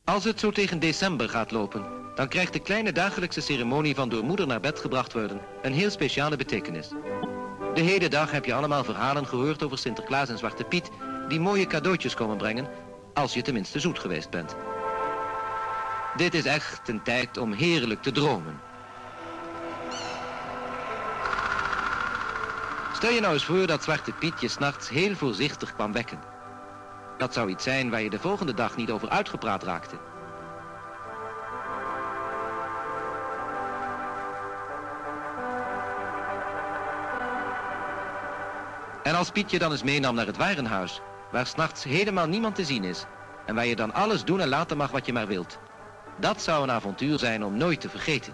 Als het zo tegen december gaat lopen, dan krijgt de kleine dagelijkse ceremonie van door moeder naar bed gebracht worden een heel speciale betekenis. De hele dag heb je allemaal verhalen gehoord over Sinterklaas en Zwarte Piet die mooie cadeautjes komen brengen, als je tenminste zoet geweest bent. Dit is echt een tijd om heerlijk te dromen. Stel je nou eens voor dat Zwarte Piet je 's nachts heel voorzichtig kwam wekken. Dat zou iets zijn waar je de volgende dag niet over uitgepraat raakte. En als Piet je dan eens meenam naar het warenhuis, waar 's nachts helemaal niemand te zien is en waar je dan alles doen en laten mag wat je maar wilt. Dat zou een avontuur zijn om nooit te vergeten.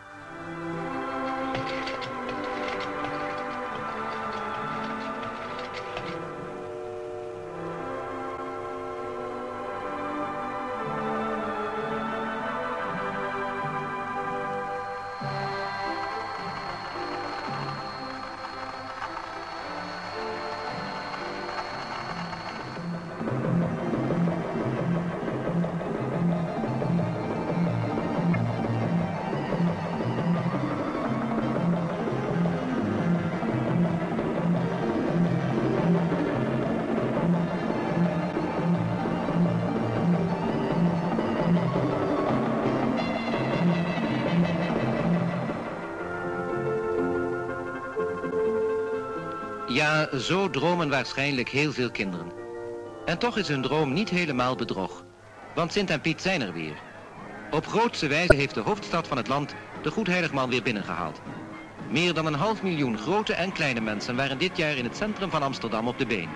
Ja, zo dromen waarschijnlijk heel veel kinderen. En toch is hun droom niet helemaal bedrog. Want Sint en Piet zijn er weer. Op grootse wijze heeft de hoofdstad van het land de Goedheiligman weer binnengehaald. Meer dan 500.000 grote en kleine mensen waren dit jaar in het centrum van Amsterdam op de been.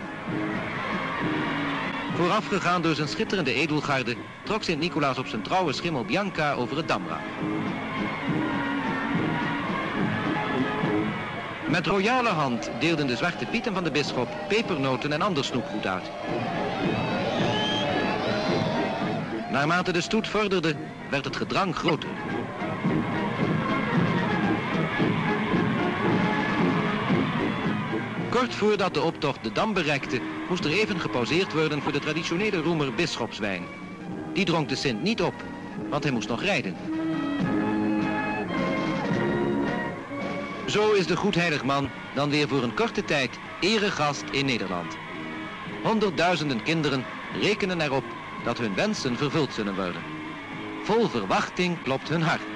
Voorafgegaan door zijn schitterende edelgarde trok Sint-Nicolaas op zijn trouwe schimmel Bianca over het Damrak. Met royale hand deelden de Zwarte Pieten van de bisschop pepernoten en ander snoepgoed uit. Naarmate de stoet vorderde, werd het gedrang groter. Kort voordat de optocht de Dam bereikte, moest er even gepauzeerd worden voor de traditionele roemer bisschopswijn. Die dronk de Sint niet op, want hij moest nog rijden. Zo is de Goedheiligman dan weer voor een korte tijd eregast in Nederland. Honderdduizenden kinderen rekenen erop dat hun wensen vervuld zullen worden. Vol verwachting klopt hun hart.